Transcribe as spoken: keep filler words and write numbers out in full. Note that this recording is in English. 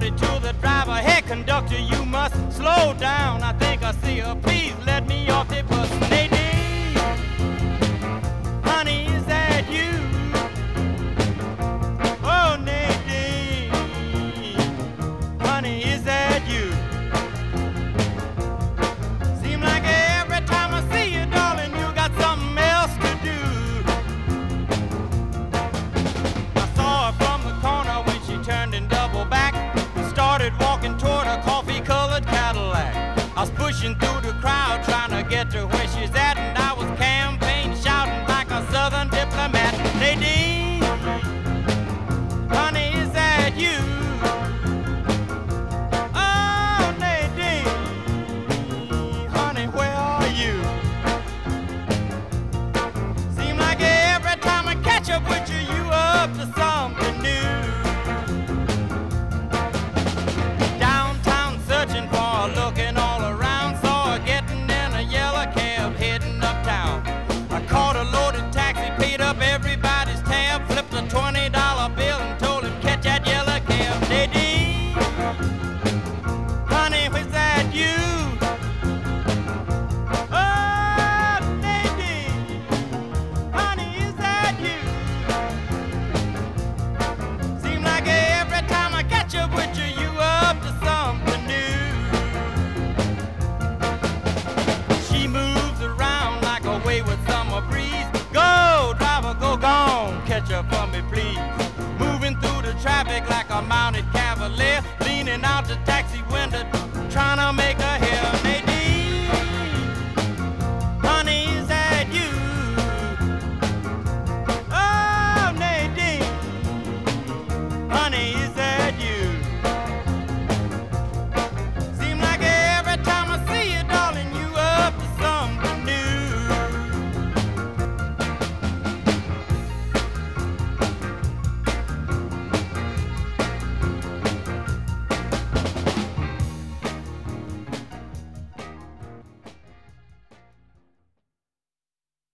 shouted to the driver, "Hey, conductor, you must slow down. I think I see her. Please let me off the bus." Nadine, honey, is that you? Oh, Nadine, honey, is that you? Seem like every time I see you, darling, you got something else to do. I saw her from the corner when she turned and doubled back and started walking toward a coffee-colored Cadillac. I was pushing through the crowd trying to get to where she's at, and I was campaign shouting like a southern diplomat. Nadine, honey, is that you? Oh, Nadine, honey, where are you? Seem like every time I catch up with you, you up to something new. Downtown searching for her, looking all around, saw her getting in a yellow cab heading uptown. I caught a loaded taxi, paid up everybody's tab, flipped a twenty dollar bill and told him catch that yellow cab. Nadine, honey, was that you? Oh, Nadine, honey, is that you? Seem like every time I catch up with you, you up to something new. She moves around like a wayward summer breeze. Go, driver, go gone, catch up for me, please. Moving through the traffic like a mounted cavalier, leaning out the taxi